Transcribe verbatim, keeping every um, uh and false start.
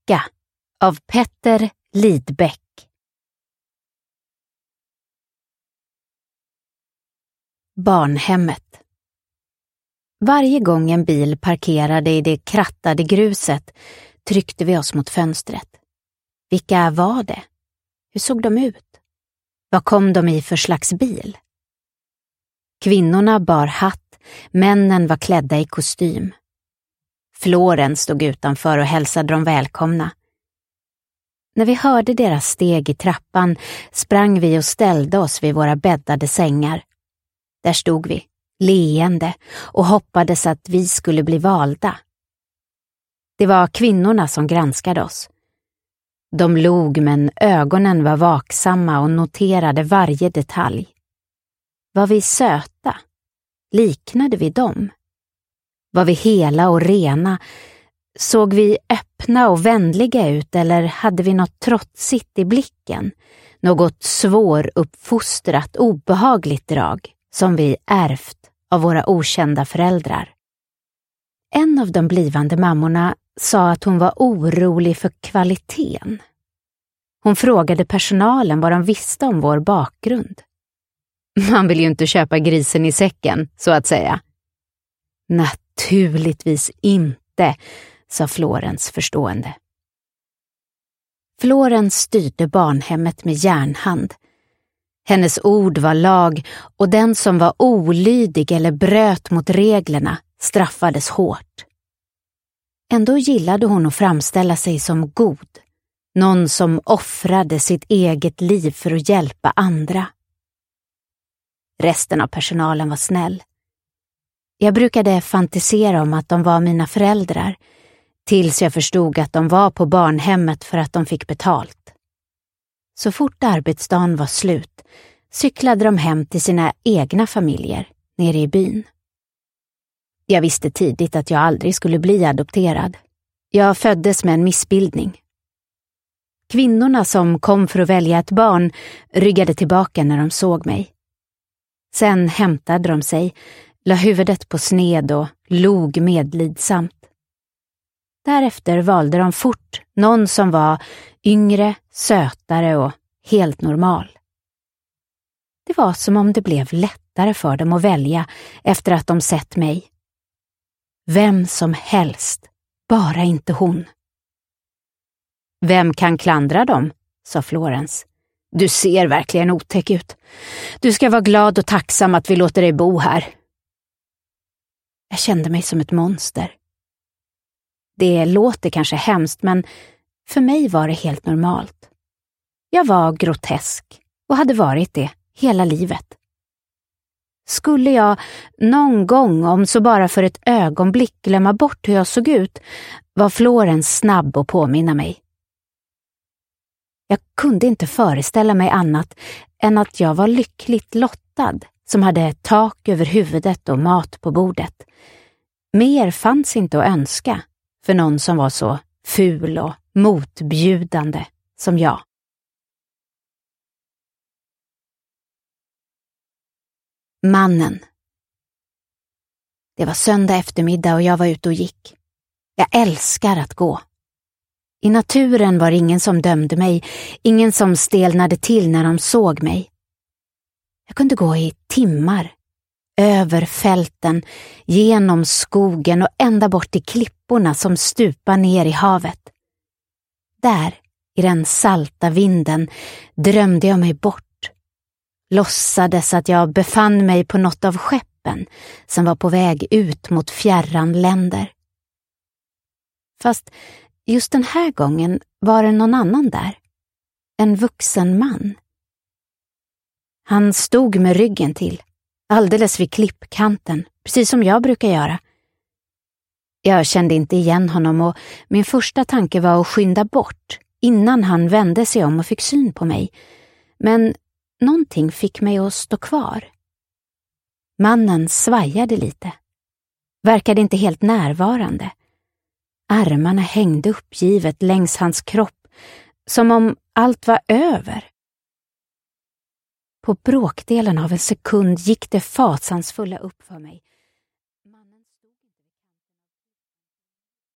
vecka av Petter Lidbeck. Barnhemmet. Varje gång en bil parkerade i det krattade gruset tryckte vi oss mot fönstret. Vilka var det? Hur såg de ut? Vad kom de i för slags bil? Kvinnorna bar hatt, männen var klädda i kostym. Florens stod utanför och hälsade dem välkomna. När vi hörde deras steg i trappan sprang vi och ställde oss vid våra bäddade sängar. Där stod vi, leende, och hoppades att vi skulle bli valda. Det var kvinnorna som granskade oss. De log, men ögonen var vaksamma och noterade varje detalj. Var vi söta? Liknade vi dem? Var vi hela och rena? Såg vi öppna och vänliga ut, eller hade vi något trotsigt i blicken? Något svåruppfostrat, obehagligt drag som vi ärvt av våra okända föräldrar. En av de blivande mammorna sa att hon var orolig för kvaliteten. Hon frågade personalen vad de visste om vår bakgrund. Man vill ju inte köpa grisen i säcken, så att säga. Naturligtvis inte, sa Florens förstående. Florens styrde barnhemmet med järnhand. Hennes ord var lag, och den som var olydig eller bröt mot reglerna straffades hårt. Ändå gillade hon att framställa sig som god, någon som offrade sitt eget liv för att hjälpa andra. Resten av personalen var snäll. Jag brukade fantisera om att de var mina föräldrar, tills jag förstod att de var på barnhemmet för att de fick betalt. Så fort arbetsdagen var slut cyklade de hem till sina egna familjer nere i byn. Jag visste tidigt att jag aldrig skulle bli adopterad. Jag föddes med en missbildning. Kvinnorna som kom för att välja ett barn ryggade tillbaka när de såg mig. Sen hämtade de sig, la huvudet på sned och log medlidsamt. Därefter valde de fort någon som var yngre, sötare och helt normal. Det var som om det blev lättare för dem att välja efter att de sett mig. Vem som helst, bara inte hon. Vem kan klandra dem, sa Florens. Du ser verkligen otäck ut. Du ska vara glad och tacksam att vi låter dig bo här. Jag kände mig som ett monster. Det låter kanske hemskt, men för mig var det helt normalt. Jag var grotesk och hade varit det hela livet. Skulle jag någon gång, om så bara för ett ögonblick, glömma bort hur jag såg ut, var Florens snabb att påminna mig. Jag kunde inte föreställa mig annat än att jag var lyckligt lottad som hade tak över huvudet och mat på bordet. Mer fanns inte att önska för någon som var så ful och motbjudande som jag. Mannen. Det var söndag eftermiddag och jag var ute och gick. Jag älskar att gå. I naturen var ingen som dömde mig, ingen som stelnade till när de såg mig. Jag kunde gå i timmar, över fälten, genom skogen och ända bort till klipporna som stupar ner i havet. Där, i den salta vinden, drömde jag mig bort. Låtsades att jag befann mig på något av skeppen som var på väg ut mot fjärran länder. Fast just den här gången var det någon annan där. En vuxen man. Han stod med ryggen till, alldeles vid klippkanten, precis som jag brukar göra. Jag kände inte igen honom och min första tanke var att skynda bort innan han vände sig om och fick syn på mig. Men någonting fick mig att stå kvar. Mannen svajade lite. Verkade inte helt närvarande. Armarna hängde uppgivet längs hans kropp, som om allt var över. På bråkdelen av en sekund gick det fasansfulla upp för mig